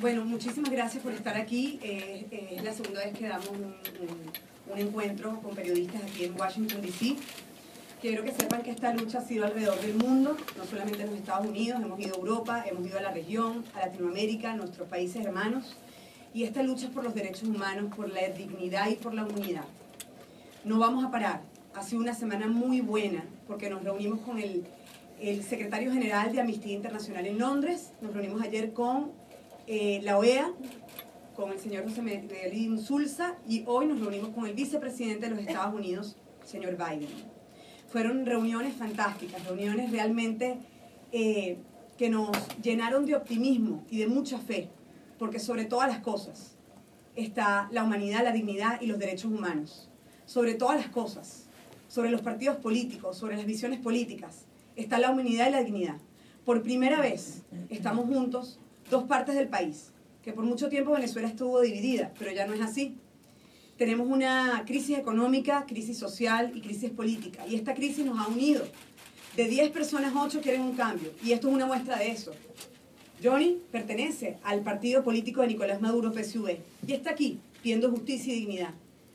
Bueno, muchísimas gracias por estar aquí. Es la segunda vez que damos un encuentro con periodistas aquí en Washington, D.C. Quiero que sepan que esta lucha ha sido alrededor del mundo, no solamente en los Estados Unidos, hemos ido a Europa, hemos ido a la región, a Latinoamérica, a nuestros países hermanos. Y esta lucha es por los derechos humanos, por la dignidad y por la humanidad. No vamos a parar. Ha sido una semana muy buena porque nos reunimos con el secretario general de Amnistía Internacional en Londres, nos reunimos ayer con la OEA, con el señor José Miguel Insulza, y hoy nos reunimos con el vicepresidente de los Estados Unidos, señor Biden. Fueron reuniones fantásticas, reuniones realmente que nos llenaron de optimismo y de mucha fe, porque sobre todas las cosas está la humanidad, la dignidad y los derechos humanos. Sobre todas las cosas, sobre los partidos políticos, sobre las visiones políticas, está la humanidad y la dignidad. Por primera vez estamos juntos dos partes del país, que por mucho tiempo Venezuela estuvo dividida, pero ya no es así. Tenemos una crisis económica, crisis social y crisis política, y esta crisis nos ha unido. De 10 personas, 8 quieren un cambio, y esto es una muestra de eso. Johnny pertenece al partido político de Nicolás Maduro, PSUV, y está aquí pidiendo justicia y dignidad.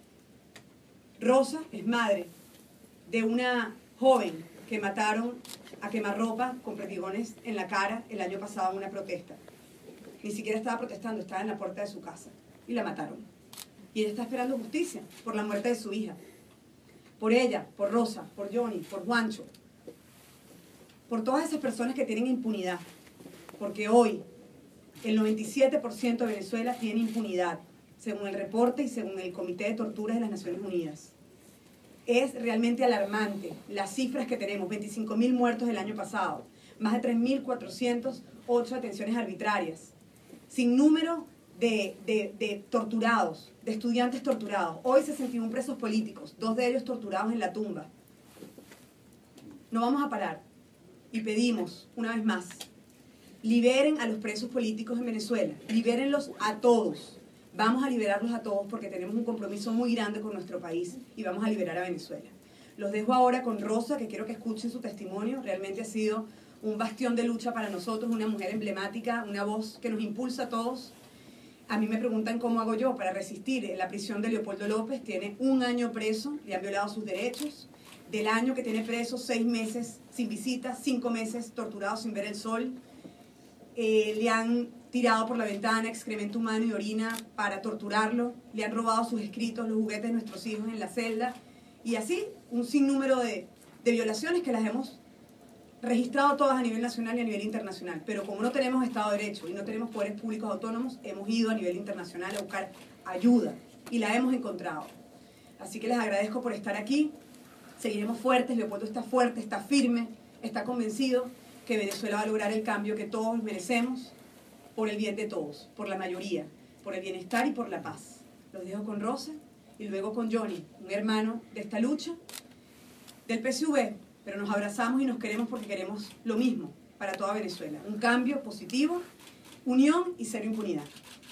Rosa es madre de una joven que mataron a quemarropa con perdigones en la cara el año pasado en una protesta. Ni siquiera estaba protestando, estaba en la puerta de su casa y la mataron. Y ella está esperando justicia por la muerte de su hija. Por ella, por Rosa, por Johnny, por Juancho. Por todas esas personas que tienen impunidad. Porque hoy el 97% de Venezuela tiene impunidad, según el reporte y según el Comité de Torturas de las Naciones Unidas. Es realmente alarmante las cifras que tenemos, 25.000 muertos el año pasado, más de 3.408 detenciones arbitrarias, sin número de torturados, de estudiantes torturados. Hoy 61 presos políticos, 2 de ellos torturados en la tumba. No vamos a parar y pedimos, una vez más, liberen a los presos políticos en Venezuela, libérenlos a todos. Vamos a liberarlos a todos porque tenemos un compromiso muy grande con nuestro país y vamos a liberar a Venezuela. Los dejo ahora con Rosa, que quiero que escuchen su testimonio. Realmente ha sido un bastión de lucha para nosotros, una mujer emblemática, una voz que nos impulsa a todos. A mí me preguntan cómo hago yo para resistir. En la prisión de Leopoldo López tiene 1 año preso, le han violado sus derechos. Del año que tiene preso, 6 meses sin visitas, 5 meses torturado sin ver el sol. Le han tirado por la ventana excremento humano y orina para torturarlo, le han robado sus escritos, los juguetes de nuestros hijos en la celda, y así un sinnúmero de violaciones que las hemos registrado todas a nivel nacional y a nivel internacional. Pero como no tenemos Estado de Derecho y no tenemos poderes públicos autónomos, hemos ido a nivel internacional a buscar ayuda y la hemos encontrado. Así que les agradezco por estar aquí. Seguiremos fuertes, Leopoldo está fuerte, está firme, está convencido que Venezuela va a lograr el cambio que todos merecemos por el bien de todos, por la mayoría, por el bienestar y por la paz. Los dejo con Rosa y luego con Johnny, un hermano de esta lucha, del PSUV, pero nos abrazamos y nos queremos porque queremos lo mismo para toda Venezuela. Un cambio positivo, unión y cero impunidad.